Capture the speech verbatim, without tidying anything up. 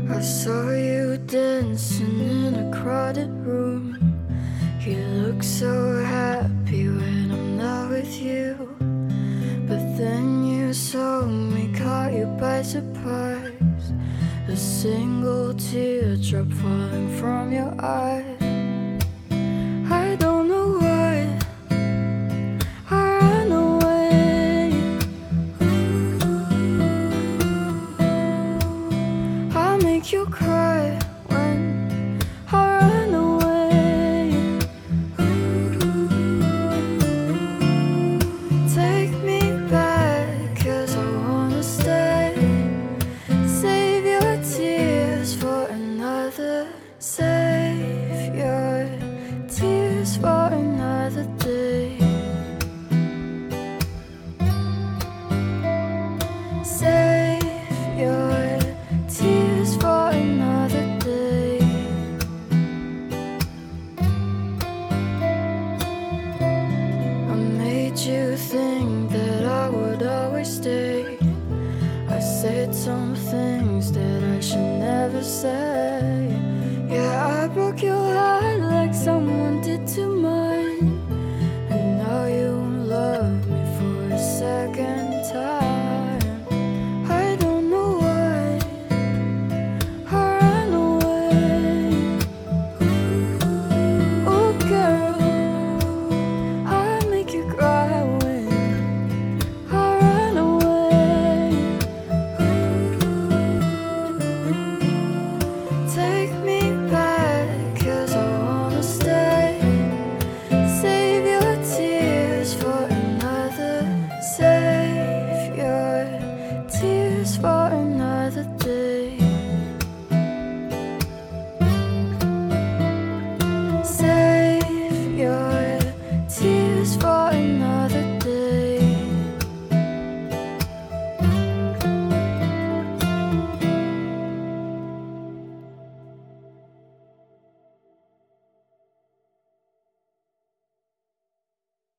I saw you dancing in a crowded room. You look so happy when I'm not with you. But then you saw me, caught you by surprise. A single teardrop falling from your eye. I don't know why I ran away. I make you cry when I run away. Take me back, 'cause I wanna stay. Save your tears for another. Save your tears for another day. Save your tears for another day. I made you think that I would always stay. I said some things that I should never say. Yeah, I broke your heart like someone